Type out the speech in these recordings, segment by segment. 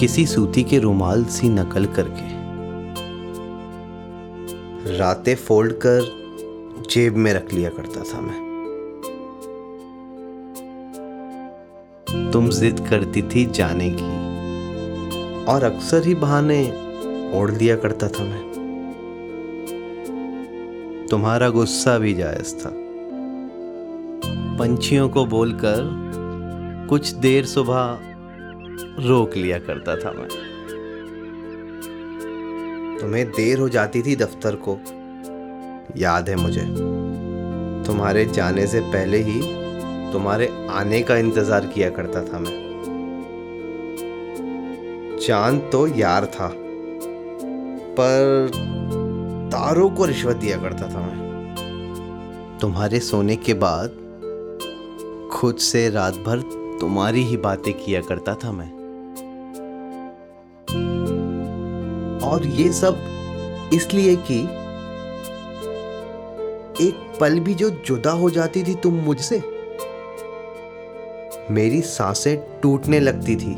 किसी सूती के रुमाल सी नकल करके रातें फोल्ड कर जेब में रख लिया करता था मैं। तुम जिद करती थी जाने की और अक्सर ही बहाने ओढ़ लिया करता था मैं। तुम्हारा गुस्सा भी जायज था। पंछियों को बोलकर कुछ देर सुबह रोक लिया करता था मैं। तुम्हें देर हो जाती थी दफ्तर को, याद है मुझे। तुम्हारे जाने से पहले ही तुम्हारे आने का इंतजार किया करता था मैं। चांद तो यार था, पर तारों को रिश्वत दिया करता था मैं। तुम्हारे सोने के बाद खुद से रात भर तुम्हारी ही बातें किया करता था मैं। और ये सब इसलिए कि एक पल भी जो जुदा हो जाती थी तुम मुझसे, मेरी सांसें टूटने लगती थी।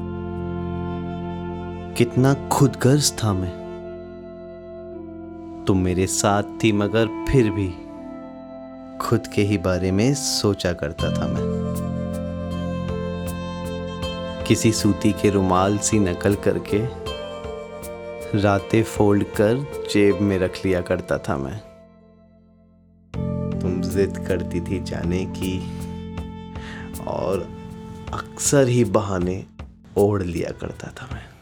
कितना खुदगर्ज था मैं। तुम मेरे साथ थी मगर फिर भी खुद के ही बारे में सोचा करता था मैं। किसी सूती के रुमाल सी नकल करके रातें फोल्ड कर जेब में रख लिया करता था मैं। तुम जिद करती थी जाने की और अक्सर ही बहाने ओढ़ लिया करता था मैं।